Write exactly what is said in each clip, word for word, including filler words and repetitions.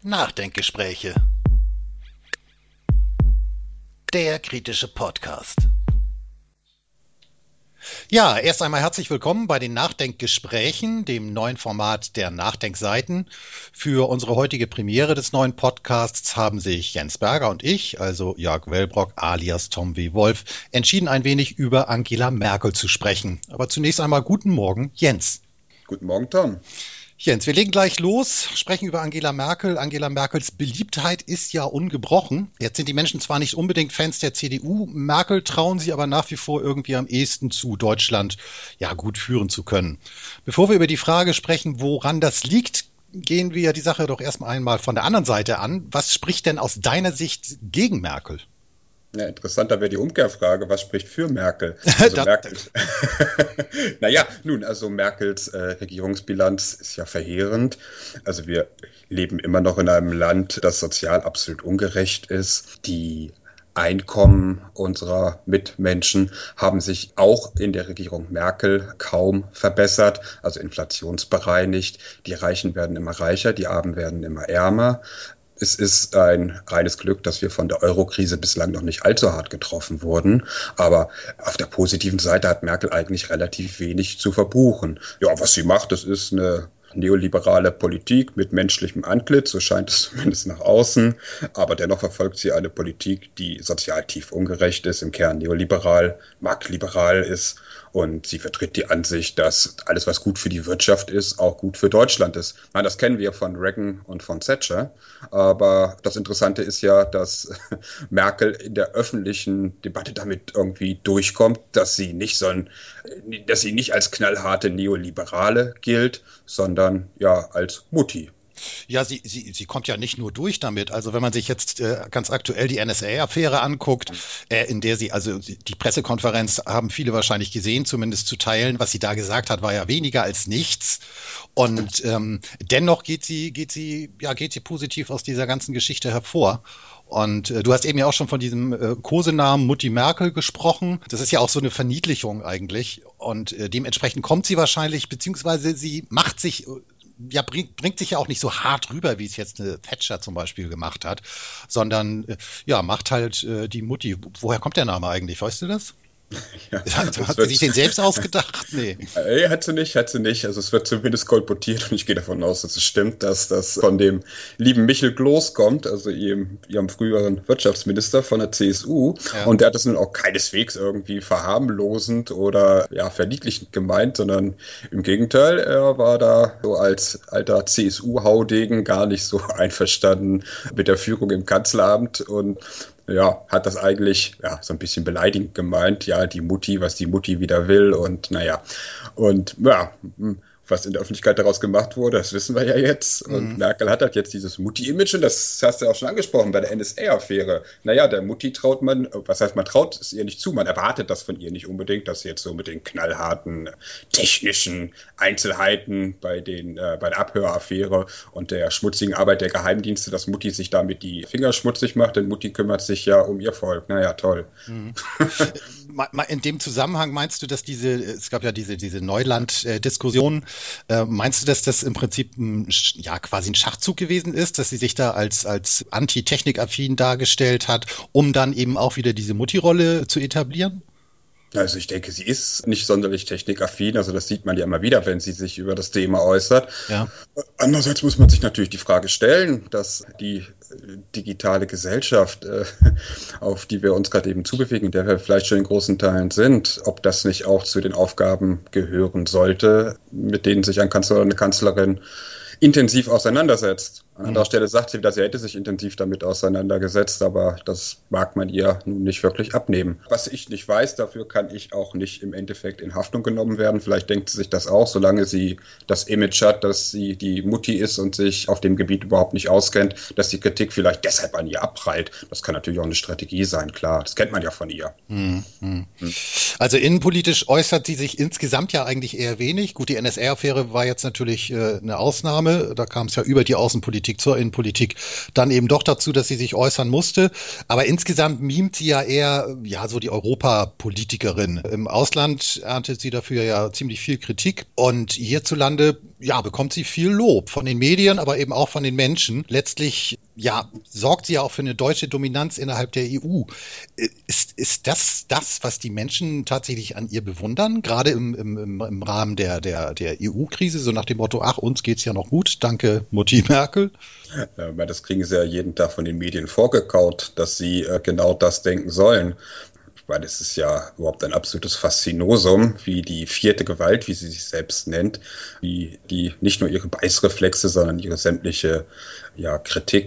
Nachdenkgespräche. Der kritische Podcast. Ja, erst einmal herzlich willkommen bei den Nachdenkgesprächen, dem neuen Format der Nachdenkseiten. Für unsere heutige Premiere des neuen Podcasts haben sich Jens Berger und ich, also Jörg Wellbrock alias Tom W. Wolf, entschieden, ein wenig über Angela Merkel zu sprechen. Aber zunächst einmal guten Morgen, Jens. Guten Morgen, Tom. Jens, wir legen gleich los, sprechen über Angela Merkel. Angela Merkels Beliebtheit ist ja ungebrochen. Jetzt sind die Menschen zwar nicht unbedingt Fans der C D U, Merkel trauen sie aber nach wie vor irgendwie am ehesten zu, Deutschland ja gut führen zu können. Bevor wir über die Frage sprechen, woran das liegt, gehen wir die Sache doch erstmal einmal von der anderen Seite an. Was spricht denn aus deiner Sicht gegen Merkel? Ja, interessanter wäre die Umkehrfrage, was spricht für Merkel? Also Merkel. Naja, nun, also Merkels äh, Regierungsbilanz ist ja verheerend. Also wir leben immer noch in einem Land, das sozial absolut ungerecht ist. Die Einkommen unserer Mitmenschen haben sich auch in der Regierung Merkel kaum verbessert, also inflationsbereinigt. Die Reichen werden immer reicher, die Armen werden immer ärmer. Es ist ein reines Glück, dass wir von der Euro-Krise bislang noch nicht allzu hart getroffen wurden. Aber auf der positiven Seite hat Merkel eigentlich relativ wenig zu verbuchen. Ja, was sie macht, das ist eine neoliberale Politik mit menschlichem Antlitz, so scheint es zumindest nach außen. Aber dennoch verfolgt sie eine Politik, die sozial tief ungerecht ist, im Kern neoliberal, marktliberal ist. Und sie vertritt die Ansicht, dass alles, was gut für die Wirtschaft ist, auch gut für Deutschland ist. Ich meine, das kennen wir von Reagan und von Thatcher. Aber das Interessante ist ja, dass Merkel in der öffentlichen Debatte damit irgendwie durchkommt, dass sie nicht so ein, dass sie nicht als knallharte Neoliberale gilt, sondern ja als Mutti. Ja, sie, sie, sie kommt ja nicht nur durch damit. Also wenn man sich jetzt äh, ganz aktuell die N S A-Affäre anguckt, äh, in der sie, also die Pressekonferenz haben viele wahrscheinlich gesehen, zumindest zu teilen. Was sie da gesagt hat, war ja weniger als nichts. Und ähm, dennoch geht sie, geht sie, ja, geht sie positiv aus dieser ganzen Geschichte hervor. Und äh, du hast eben ja auch schon von diesem äh, Kosenamen Mutti Merkel gesprochen. Das ist ja auch so eine Verniedlichung eigentlich. Und äh, dementsprechend kommt sie wahrscheinlich, beziehungsweise sie macht sich ja, bringt, bringt sich ja auch nicht so hart rüber, wie es jetzt eine Thatcher zum Beispiel gemacht hat, sondern ja, macht halt äh, die Mutti. Woher kommt der Name eigentlich? Weißt du das? Ja, hat hat sie sich den selbst ausgedacht? Nee. Nee, hat sie nicht, hat sie nicht. Also es wird zumindest kolportiert und ich gehe davon aus, dass es stimmt, dass das von dem lieben Michel Gloß kommt, also ihrem, ihrem früheren Wirtschaftsminister von der C S U. Ja. Und der hat das nun auch keineswegs irgendwie verharmlosend oder ja, verniedlichend gemeint, sondern im Gegenteil, er war da so als alter C S U-Haudegen gar nicht so einverstanden mit der Führung im Kanzleramt und ja, hat das eigentlich ja so ein bisschen beleidigend gemeint, ja, die Mutti, was die Mutti wieder will und naja, und ja, was in der Öffentlichkeit daraus gemacht wurde, das wissen wir ja jetzt. Und mhm. Merkel hat halt jetzt dieses Mutti-Image und das hast du ja auch schon angesprochen bei der N S A-Affäre. Naja, der Mutti traut man, was heißt, man traut es ihr nicht zu, man erwartet das von ihr nicht unbedingt, dass sie jetzt so mit den knallharten technischen Einzelheiten bei, den, äh, bei der Abhöraffäre und der schmutzigen Arbeit der Geheimdienste, dass Mutti sich damit die Finger schmutzig macht, denn Mutti kümmert sich ja um ihr Volk. Naja, toll. Mhm. In dem Zusammenhang meinst du, dass diese, es gab ja diese, diese Neuland-Diskussion, Äh, meinst du, dass das im Prinzip ein, ja, quasi ein Schachzug gewesen ist, dass sie sich da als, als anti-technikaffin dargestellt hat, um dann eben auch wieder diese Mutti-Rolle zu etablieren? Also ich denke, sie ist nicht sonderlich technikaffin, also das sieht man ja immer wieder, wenn sie sich über das Thema äußert. Ja. Andererseits muss man sich natürlich die Frage stellen, dass die digitale Gesellschaft, äh, auf die wir uns gerade eben zubewegen, in der wir vielleicht schon in großen Teilen sind, ob das nicht auch zu den Aufgaben gehören sollte, mit denen sich ein Kanzler oder eine Kanzlerin intensiv auseinandersetzt. An anderer Stelle sagt sie wieder, sie hätte sich intensiv damit auseinandergesetzt, aber das mag man ihr nun nicht wirklich abnehmen. Was ich nicht weiß, dafür kann ich auch nicht im Endeffekt in Haftung genommen werden. Vielleicht denkt sie sich das auch, solange sie das Image hat, dass sie die Mutti ist und sich auf dem Gebiet überhaupt nicht auskennt, dass die Kritik vielleicht deshalb an ihr abprallt. Das kann natürlich auch eine Strategie sein, klar. Das kennt man ja von ihr. Hm, hm. Hm. Also innenpolitisch äußert sie sich insgesamt ja eigentlich eher wenig. Gut, die N S A-Affäre war jetzt natürlich äh, eine Ausnahme. Da kam es ja über die Außenpolitik Außenpolitik zur Innenpolitik dann eben doch dazu, dass sie sich äußern musste. Aber insgesamt mimt sie ja eher, ja, so die Europapolitikerin. Im Ausland erntet sie dafür ja ziemlich viel Kritik und hierzulande, ja, bekommt sie viel Lob von den Medien, aber eben auch von den Menschen. Letztlich, ja, sorgt sie ja auch für eine deutsche Dominanz innerhalb der E U. Ist, ist das das, was die Menschen tatsächlich an ihr bewundern? Gerade im, im, im Rahmen der, der, der E U-Krise, so nach dem Motto, ach, uns geht's ja noch gut, danke Mutti Merkel. Ja, das kriegen sie ja jeden Tag von den Medien vorgekaut, dass sie äh, genau das denken sollen. Weil es ist ja überhaupt ein absolutes Faszinosum, wie die vierte Gewalt, wie sie sich selbst nennt, wie die nicht nur ihre Beißreflexe, sondern ihre sämtliche ja,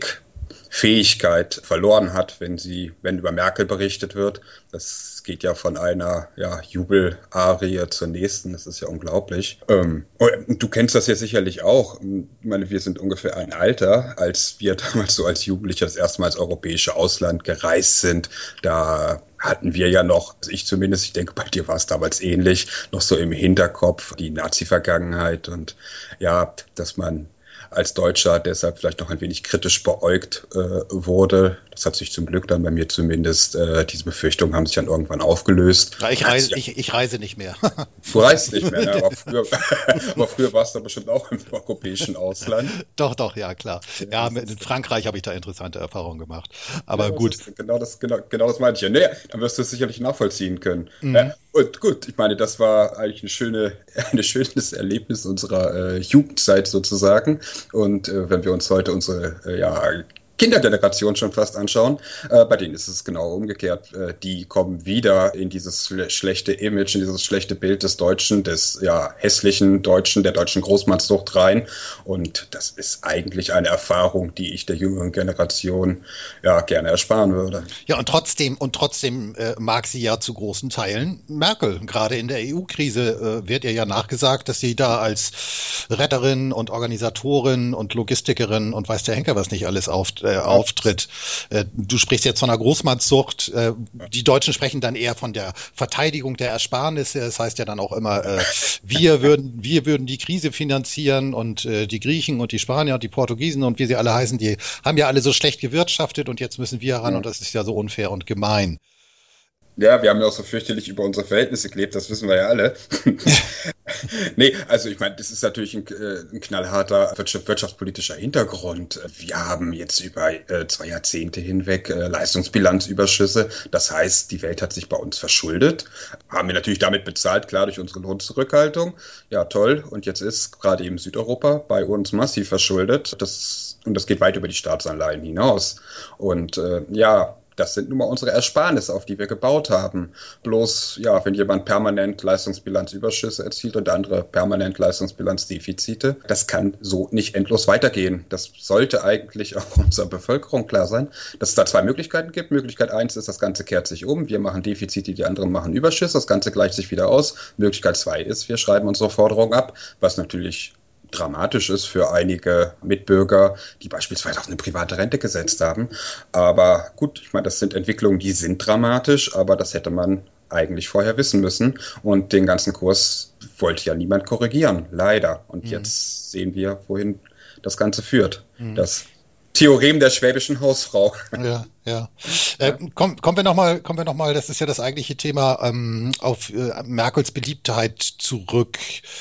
Kritikfähigkeit verloren hat, wenn sie, wenn über Merkel berichtet wird. Das geht ja von einer ja, Jubelarie zur nächsten, das ist ja unglaublich. Ähm, du kennst das ja sicherlich auch. Ich meine, wir sind ungefähr ein Alter, als wir damals so als Jugendliche das erste Mal ins europäische Ausland gereist sind. Da hatten wir ja noch, also ich zumindest, ich denke, bei dir war es damals ähnlich, noch so im Hinterkopf die Nazi-Vergangenheit und ja, dass man als Deutscher deshalb vielleicht noch ein wenig kritisch beäugt äh, wurde. Das hat sich zum Glück dann bei mir zumindest, äh, diese Befürchtungen haben sich dann irgendwann aufgelöst. Ja, ich, reise, ich, ich reise nicht mehr. Du reist nicht mehr, ne? aber, früher, aber früher warst du bestimmt auch im europäischen Ausland. Doch, doch, ja, klar. Ja, mit, in Frankreich habe ich da interessante Erfahrungen gemacht. Aber ja, gut. Das ist, genau, das, genau, genau das meinte ich ja. Nee, dann wirst du es sicherlich nachvollziehen können. Mhm. Ja, und gut, ich meine, das war eigentlich eine schöne, ein schönes Erlebnis unserer äh, Jugendzeit sozusagen. Und äh, wenn wir uns heute unsere äh, ja, Kindergeneration schon fast anschauen, äh, bei denen ist es genau umgekehrt. Äh, die kommen wieder in dieses schle- schlechte Image, in dieses schlechte Bild des Deutschen, des ja hässlichen Deutschen, der deutschen Großmannssucht rein. Und das ist eigentlich eine Erfahrung, die ich der jüngeren Generation ja gerne ersparen würde. Ja, und trotzdem, und trotzdem äh, mag sie ja zu großen Teilen Merkel. Gerade in der E U-Krise äh, wird ihr ja nachgesagt, dass sie da als Retterin und Organisatorin und Logistikerin und weiß der Henker was nicht alles auf Äh, auftritt. Äh, du sprichst jetzt von einer Großmannssucht. Äh, die Deutschen sprechen dann eher von der Verteidigung der Ersparnisse. Das heißt ja dann auch immer, äh, wir würden, wir würden die Krise finanzieren und äh, die Griechen und die Spanier und die Portugiesen und wie sie alle heißen, die haben ja alle so schlecht gewirtschaftet und jetzt müssen wir ran und das ist ja so unfair und gemein. Ja, wir haben ja auch so fürchterlich über unsere Verhältnisse gelebt, das wissen wir ja alle. Nee, also ich meine, das ist natürlich ein, äh, ein knallharter wirtschaft, wirtschaftspolitischer Hintergrund. Wir haben jetzt über äh, zwei Jahrzehnte hinweg äh, Leistungsbilanzüberschüsse. Das heißt, die Welt hat sich bei uns verschuldet. Haben wir natürlich damit bezahlt, klar, durch unsere Lohnzurückhaltung. Ja, toll. Und jetzt ist gerade eben Südeuropa bei uns massiv verschuldet. Das, und das geht weit über die Staatsanleihen hinaus. Und äh, ja, das sind nun mal unsere Ersparnisse, auf die wir gebaut haben. Bloß, ja, wenn jemand permanent Leistungsbilanzüberschüsse erzielt und der andere permanent Leistungsbilanzdefizite, das kann so nicht endlos weitergehen. Das sollte eigentlich auch unserer Bevölkerung klar sein, dass es da zwei Möglichkeiten gibt. Möglichkeit eins ist, das Ganze kehrt sich um. Wir machen Defizite, die anderen machen Überschüsse. Das Ganze gleicht sich wieder aus. Möglichkeit zwei ist, wir schreiben unsere Forderung ab, was natürlich dramatisch ist für einige Mitbürger, die beispielsweise auf eine private Rente gesetzt haben. Aber gut, ich meine, das sind Entwicklungen, die sind dramatisch, aber das hätte man eigentlich vorher wissen müssen. Und den ganzen Kurs wollte ja niemand korrigieren, leider. Und mhm. jetzt sehen wir, wohin das Ganze führt. Mhm. Das Theorem der schwäbischen Hausfrau. Ja, ja. Äh, komm, kommen wir nochmal, kommen wir noch mal, das ist ja das eigentliche Thema, ähm, auf äh, Merkels Beliebtheit zurück.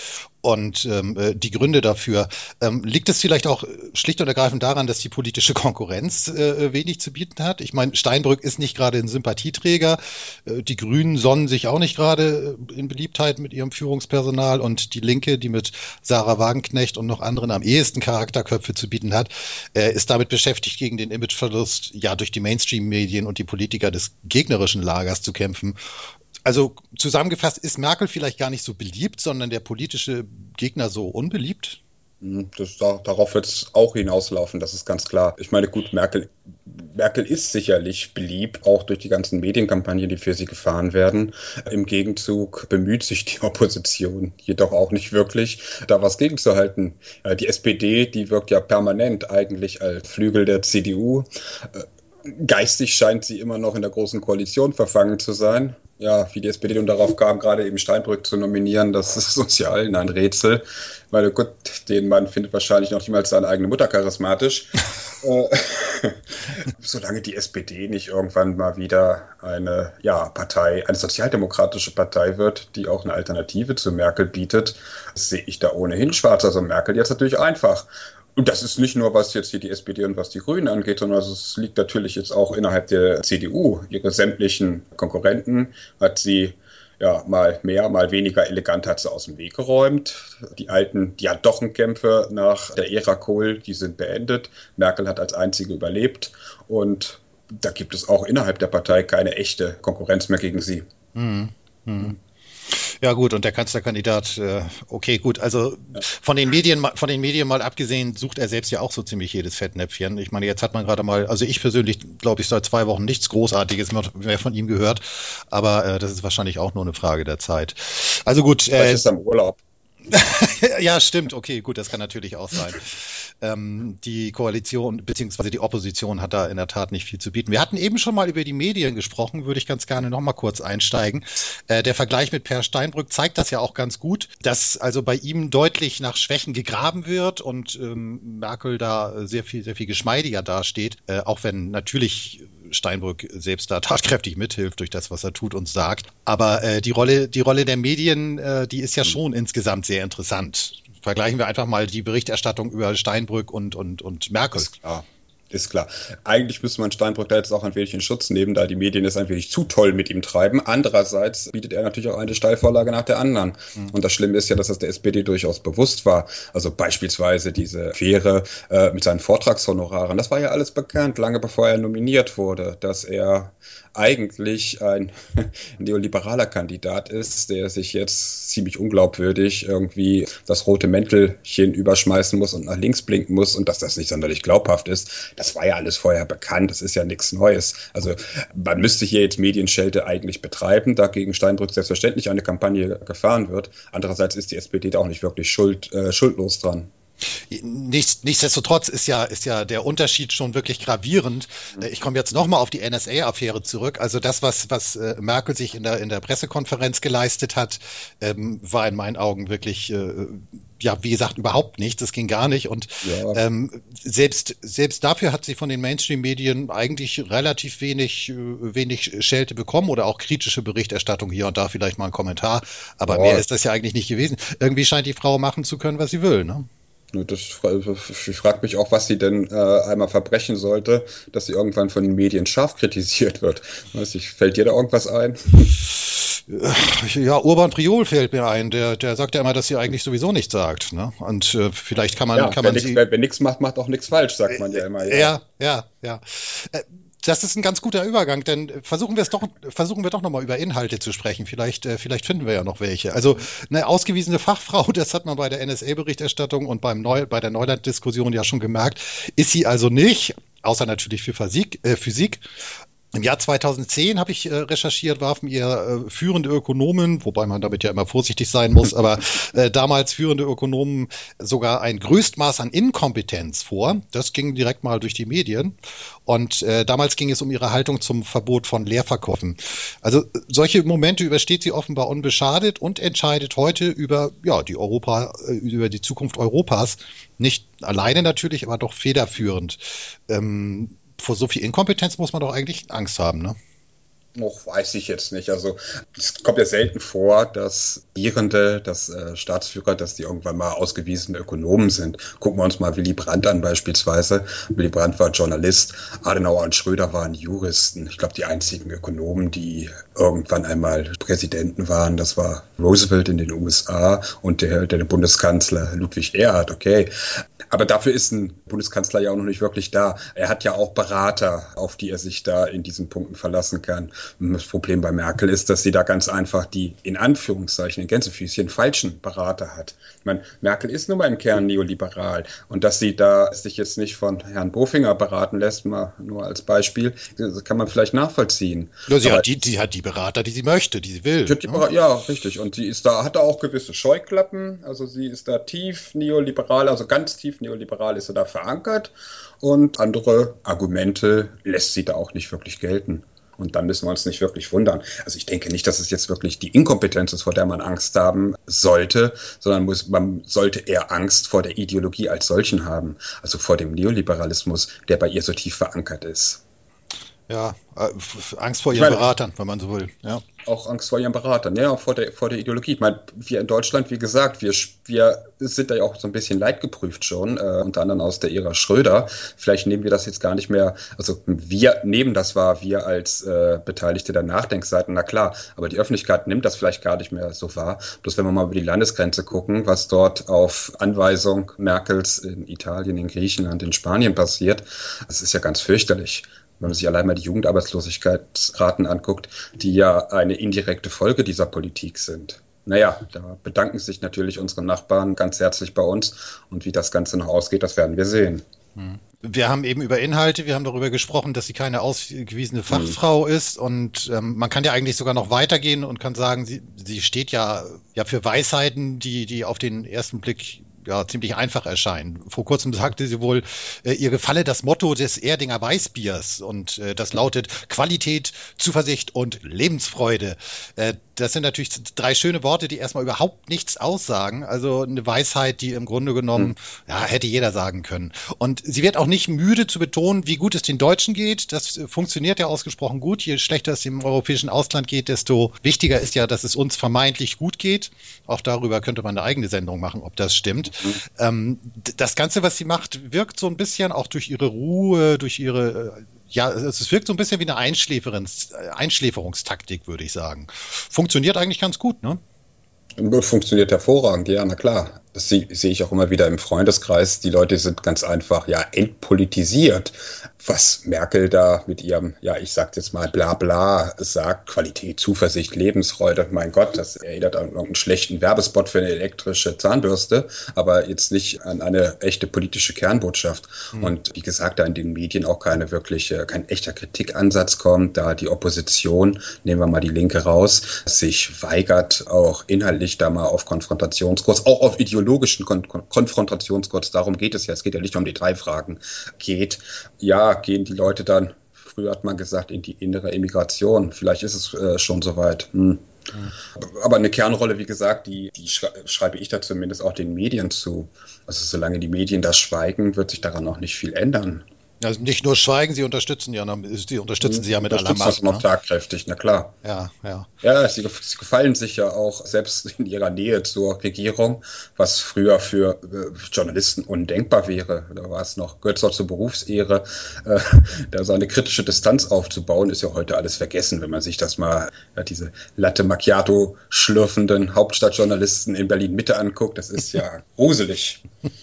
Und ähm, die Gründe dafür. Ähm, liegt es vielleicht auch schlicht und ergreifend daran, dass die politische Konkurrenz äh, wenig zu bieten hat? Ich meine, Steinbrück ist nicht gerade ein Sympathieträger. Äh, die Grünen sonnen sich auch nicht gerade in Beliebtheit mit ihrem Führungspersonal. Und die Linke, die mit Sarah Wagenknecht und noch anderen am ehesten Charakterköpfe zu bieten hat, äh, ist damit beschäftigt, gegen den Imageverlust ja durch die Mainstream-Medien und die Politiker des gegnerischen Lagers zu kämpfen. Also zusammengefasst, ist Merkel vielleicht gar nicht so beliebt, sondern der politische Gegner so unbeliebt? Das, darauf wird es auch hinauslaufen, das ist ganz klar. Ich meine, gut, Merkel, Merkel ist sicherlich beliebt, auch durch die ganzen Medienkampagnen, die für sie gefahren werden. Im Gegenzug bemüht sich die Opposition jedoch auch nicht wirklich, da was gegenzuhalten. Die S P D, die wirkt ja permanent eigentlich als Flügel der C D U. geistig scheint sie immer noch in der Großen Koalition verfangen zu sein. Ja, wie die S P D nun darauf kam, gerade eben Steinbrück zu nominieren, das ist uns ja allen ein Rätsel. Weil gut, den Mann findet wahrscheinlich noch niemals seine eigene Mutter charismatisch. Solange die S P D nicht irgendwann mal wieder eine ja, Partei, eine sozialdemokratische Partei wird, die auch eine Alternative zu Merkel bietet, sehe ich da ohnehin schwarz. Also Merkel jetzt natürlich einfach. Und das ist nicht nur, was jetzt hier die S P D und was die Grünen angeht, sondern es liegt natürlich jetzt auch innerhalb der C D U. Ihre sämtlichen Konkurrenten hat sie ja mal mehr, mal weniger elegant hat sie aus dem Weg geräumt. Die alten Diadochenkämpfe nach der Ära Kohl, die sind beendet. Merkel hat als einzige überlebt und da gibt es auch innerhalb der Partei keine echte Konkurrenz mehr gegen sie. Mhm. Mhm. Ja gut, und der Kanzlerkandidat, äh, okay, gut, also ja. von den Medien, von den Medien mal abgesehen, sucht er selbst ja auch so ziemlich jedes Fettnäpfchen. Ich meine, jetzt hat man gerade mal, also ich persönlich, glaube ich, seit zwei Wochen nichts Großartiges mehr von ihm gehört, aber äh, das ist wahrscheinlich auch nur eine Frage der Zeit. Also gut. Vielleicht äh, ist er im Urlaub. Ja, stimmt, okay, gut, das kann natürlich auch sein. Ähm, die Koalition bzw. die Opposition hat da in der Tat nicht viel zu bieten. Wir hatten eben schon mal über die Medien gesprochen, würde ich ganz gerne noch mal kurz einsteigen. Äh, der Vergleich mit Per Steinbrück zeigt das ja auch ganz gut, dass also bei ihm deutlich nach Schwächen gegraben wird und ähm, Merkel da sehr viel, sehr viel geschmeidiger dasteht, äh, auch wenn natürlich Steinbrück selbst da tatkräftig mithilft durch das, was er tut und sagt. Aber äh, die Rolle, die Rolle der Medien, äh, die ist ja schon insgesamt sehr interessant. Vergleichen wir einfach mal die Berichterstattung über Steinbrück und, und, und Merkel. Ist klar. Ist klar. Eigentlich müsste man Steinbrück da jetzt auch ein wenig in Schutz nehmen, da die Medien es ein wenig zu toll mit ihm treiben. Andererseits bietet er natürlich auch eine Steilvorlage nach der anderen. Mhm. Und das Schlimme ist ja, dass das der S P D durchaus bewusst war. Also beispielsweise diese Affäre äh, mit seinen Vortragshonoraren. Das war ja alles bekannt, lange bevor er nominiert wurde, dass er eigentlich ein neoliberaler Kandidat ist, der sich jetzt ziemlich unglaubwürdig irgendwie das rote Mäntelchen überschmeißen muss und nach links blinken muss und dass das nicht sonderlich glaubhaft ist. Das war ja alles vorher bekannt, das ist ja nichts Neues. Also man müsste hier jetzt Medienschelte eigentlich betreiben, da gegen Steinbrück selbstverständlich eine Kampagne gefahren wird. Andererseits ist die S P D da auch nicht wirklich schuld, äh, schuldlos dran. Nichts, nichtsdestotrotz ist ja, ist ja der Unterschied schon wirklich gravierend. Ich komme jetzt nochmal auf die N S A-Affäre zurück. Also das, was, was äh, Merkel sich in der, in der Pressekonferenz geleistet hat, ähm, war in meinen Augen wirklich, äh, ja, wie gesagt, überhaupt nicht. Das ging gar nicht. Und ja. ähm, selbst, selbst dafür hat sie von den Mainstream-Medien eigentlich relativ wenig, wenig Schelte bekommen oder auch kritische Berichterstattung hier und da, vielleicht mal ein Kommentar. Aber ja. mehr ist das ja eigentlich nicht gewesen. Irgendwie scheint die Frau machen zu können, was sie will, ne? Das, ich frage mich auch, was sie denn äh, einmal verbrechen sollte, dass sie irgendwann von den Medien scharf kritisiert wird. Weiß ich, fällt dir da irgendwas ein? Ja, Urban Priol fällt mir ein. Der, der sagt ja immer, dass sie eigentlich sowieso nichts sagt. Ne? Und äh, vielleicht kann man, ja, kann man nix, sie... Wer, wer nichts macht, macht auch nichts falsch, sagt man ja immer. Ja, ja, ja. ja. Äh, Das ist ein ganz guter Übergang, denn versuchen wir es doch, versuchen wir doch nochmal über Inhalte zu sprechen. Vielleicht, äh, vielleicht finden wir ja noch welche. Also eine ausgewiesene Fachfrau, das hat man bei der N S A-Berichterstattung und beim Neu, bei der Neuland-Diskussion ja schon gemerkt, ist sie also nicht, außer natürlich für Physik. Äh, Physik. Im Jahr zweitausendzehn habe ich äh, recherchiert, warfen ihr äh, führende Ökonomen, wobei man damit ja immer vorsichtig sein muss, aber äh, damals führende Ökonomen sogar ein Größtmaß an Inkompetenz vor. Das ging direkt mal durch die Medien. Und äh, damals ging es um ihre Haltung zum Verbot von Leerverkäufen. Also solche Momente übersteht sie offenbar unbeschadet und entscheidet heute über ja die Europa, äh, über die Zukunft Europas. Nicht alleine natürlich, aber doch federführend. Ähm, Vor so viel Inkompetenz muss man doch eigentlich Angst haben, ne? Noch weiß ich jetzt nicht. Also es kommt ja selten vor, dass Regierende, dass äh, Staatsführer, dass die irgendwann mal ausgewiesene Ökonomen sind. Gucken wir uns mal Willy Brandt an beispielsweise. Willy Brandt war Journalist, Adenauer und Schröder waren Juristen. Ich glaube, die einzigen Ökonomen, die irgendwann einmal Präsidenten waren, das war Roosevelt in den U S A und der, der Bundeskanzler Ludwig Erhard, okay. Aber dafür ist ein Bundeskanzler ja auch noch nicht wirklich da. Er hat ja auch Berater, auf die er sich da in diesen Punkten verlassen kann. Das Problem bei Merkel ist, dass sie da ganz einfach die, in Anführungszeichen, in Gänsefüßchen, falschen Berater hat. Ich meine, Merkel ist nun mal im Kern neoliberal. Und dass sie da sich jetzt nicht von Herrn Bofinger beraten lässt, mal nur als Beispiel, das kann man vielleicht nachvollziehen. Ja, sie, hat die, sie hat die Berater, die sie möchte, die sie will. Die Berater, ja, richtig. Und sie ist da, hat da auch gewisse Scheuklappen. Also sie ist da tief neoliberal, also ganz tief neoliberal ist sie da verankert. Und andere Argumente lässt sie da auch nicht wirklich gelten. Und dann müssen wir uns nicht wirklich wundern. Also ich denke nicht, dass es jetzt wirklich die Inkompetenz ist, vor der man Angst haben sollte, sondern muss, man sollte eher Angst vor der Ideologie als solchen haben. Also vor dem Neoliberalismus, der bei ihr so tief verankert ist. Ja, äh, Angst vor ihren meine, Beratern, wenn man so will. Ja. Auch Angst vor ihren Beratern, ja, auch vor der, vor der Ideologie. Ich meine, wir in Deutschland, wie gesagt, wir, wir sind da ja auch so ein bisschen leidgeprüft schon, äh, unter anderem aus der Ära Schröder. Vielleicht nehmen wir das jetzt gar nicht mehr, also wir nehmen das wahr, wir als äh, Beteiligte der Nachdenkseiten, na klar, aber die Öffentlichkeit nimmt das vielleicht gar nicht mehr so wahr. Bloß wenn wir mal über die Landesgrenze gucken, was dort auf Anweisung Merkels in Italien, in Griechenland, in Spanien passiert, das ist ja ganz fürchterlich. Wenn man sich allein mal die Jugendarbeitslosigkeitsraten anguckt, die ja eine indirekte Folge dieser Politik sind. Naja, da bedanken sich natürlich unsere Nachbarn ganz herzlich bei uns. Und wie das Ganze noch ausgeht, das werden wir sehen. Wir haben eben über Inhalte, wir haben darüber gesprochen, dass sie keine ausgewiesene Fachfrau ist. Und ähm, man kann ja eigentlich sogar noch weitergehen und kann sagen, sie, sie steht ja, ja für Weisheiten, die, die auf den ersten Blick ja ziemlich einfach erscheinen. Vor kurzem sagte sie wohl, äh, ihr gefalle das Motto des Erdinger Weißbiers und äh, das lautet Qualität, Zuversicht und Lebensfreude. Äh, das sind natürlich drei schöne Worte, die erstmal überhaupt nichts aussagen. Also eine Weisheit, die im Grunde genommen, hm. ja, hätte jeder sagen können. Und sie wird auch nicht müde zu betonen, wie gut es den Deutschen geht. Das funktioniert ja ausgesprochen gut. Je schlechter es im europäischen Ausland geht, desto wichtiger ist ja, dass es uns vermeintlich gut geht. Auch darüber könnte man eine eigene Sendung machen, ob das stimmt. Mhm. Ähm, das Ganze, was sie macht, wirkt so ein bisschen auch durch ihre Ruhe, durch ihre, ja, es wirkt so ein bisschen wie eine Einschläferungs- Einschläferungstaktik, würde ich sagen. Funktioniert eigentlich ganz gut, ne? Funktioniert hervorragend, ja, na klar. Das sehe seh ich auch immer wieder im Freundeskreis. Die Leute sind ganz einfach, ja, entpolitisiert. Was Merkel da mit ihrem, ja, ich sag jetzt mal, bla bla sagt, Qualität, Zuversicht, Lebensfreude, mein Gott, das erinnert an irgendeinen schlechten Werbespot für eine elektrische Zahnbürste, aber jetzt nicht an eine echte politische Kernbotschaft. Mhm. Und wie gesagt, da in den Medien auch keine wirkliche, kein echter Kritikansatz kommt, da die Opposition, nehmen wir mal die Linke raus, sich weigert, auch inhaltlich da mal auf Konfrontationskurs, auch auf ideologischen Kon- Kon- Konfrontationskurs, darum geht es ja, es geht ja nicht um Detailfragen, geht, ja, gehen die Leute dann, früher hat man gesagt, in die innere Emigration. Vielleicht ist es äh, schon soweit. Hm. Mhm. Aber eine Kernrolle, wie gesagt, die, die schreibe ich da zumindest auch den Medien zu. Also solange die Medien das schweigen, wird sich daran auch nicht viel ändern. Also nicht nur schweigen, sie unterstützen ja, sie unterstützen sie ja mit aller Macht. Das noch tatkräftig, na klar. Ja, ja. Ja, sie, sie gefallen sich ja auch selbst in ihrer Nähe zur Regierung, was früher für äh, Journalisten undenkbar wäre. Da war es noch, gehört es auch zur Berufsehre, äh, da so eine kritische Distanz aufzubauen, ist ja heute alles vergessen, wenn man sich das mal, ja, diese Latte Macchiato schlürfenden Hauptstadtjournalisten in Berlin-Mitte anguckt, das ist ja gruselig.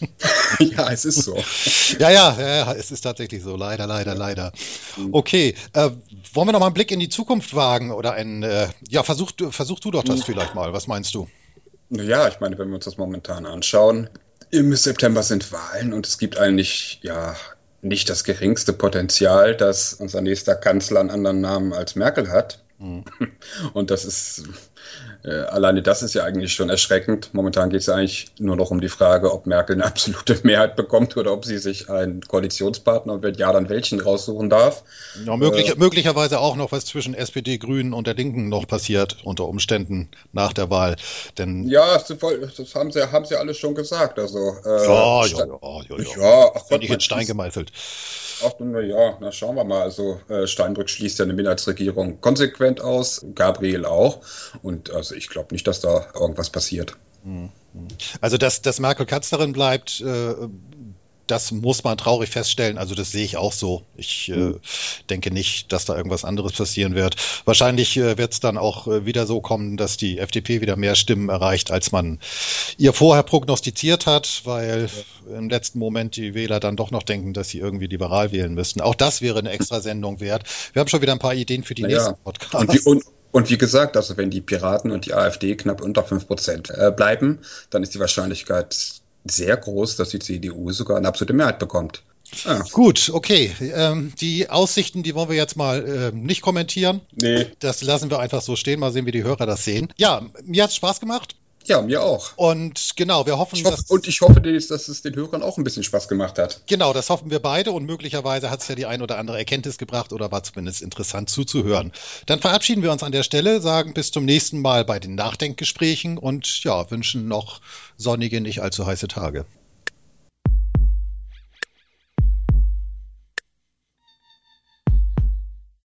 Ja, es ist so. Ja, ja, ja, es ist tatsächlich so, leider, leider, leider. Okay, äh, wollen wir noch mal einen Blick in die Zukunft wagen oder ein, äh, ja, versuch, versuch du doch das mhm. vielleicht mal, was meinst du? Ja, ich meine, wenn wir uns das momentan anschauen, im September sind Wahlen und es gibt eigentlich, ja, nicht das geringste Potenzial, dass unser nächster Kanzler einen anderen Namen als Merkel hat. Mhm. Und das ist, äh, alleine das ist ja eigentlich schon erschreckend. Momentan geht es ja eigentlich nur noch um die Frage, ob Merkel eine absolute Mehrheit bekommt oder ob sie sich einen Koalitionspartner und wenn ja, dann welchen raussuchen darf. Ja, möglich, äh, möglicherweise auch noch was zwischen S P D, Grünen und der Linken noch passiert unter Umständen nach der Wahl. Denn ja, das, das haben sie, haben sie alles schon gesagt. Also, äh, ja, ja, ja, ja, ja. ja ach Gott, nicht in Stein gemeißelt. Ach, na ja, na schauen wir mal. Also äh, Steinbrück schließt ja eine Minderheitsregierung konsequent aus, Gabriel auch. Und also ich glaube nicht, dass da irgendwas passiert. Also dass, dass Merkel Kanzlerin bleibt, äh, das muss man traurig feststellen. Also das sehe ich auch so. Ich äh, denke nicht, dass da irgendwas anderes passieren wird. Wahrscheinlich äh, wird es dann auch äh, wieder so kommen, dass die F D P wieder mehr Stimmen erreicht, als man ihr vorher prognostiziert hat, weil ja. im letzten Moment die Wähler dann doch noch denken, dass sie irgendwie liberal wählen müssten. Auch das wäre eine Extrasendung wert. Wir haben schon wieder ein paar Ideen für die naja. nächsten Podcasts. Und, die, und, und wie gesagt, also wenn die Piraten und die AfD knapp unter fünf Prozent äh, bleiben, dann ist die Wahrscheinlichkeit sehr groß, dass die C D U sogar eine absolute Mehrheit bekommt. Ah. Gut, okay. Ähm, die Aussichten, die wollen wir jetzt mal äh, nicht kommentieren. Nee. Das lassen wir einfach so stehen. Mal sehen, wie die Hörer das sehen. Ja, mir hat es Spaß gemacht. Ja, mir auch. Und genau, wir hoffen, ich hoffe, dass... Und ich hoffe, dass es den Hörern auch ein bisschen Spaß gemacht hat. Genau, das hoffen wir beide und möglicherweise hat es ja die ein oder andere Erkenntnis gebracht oder war zumindest interessant zuzuhören. Dann verabschieden wir uns an der Stelle, sagen bis zum nächsten Mal bei den Nachdenkgesprächen und ja, wünschen noch sonnige, nicht allzu heiße Tage.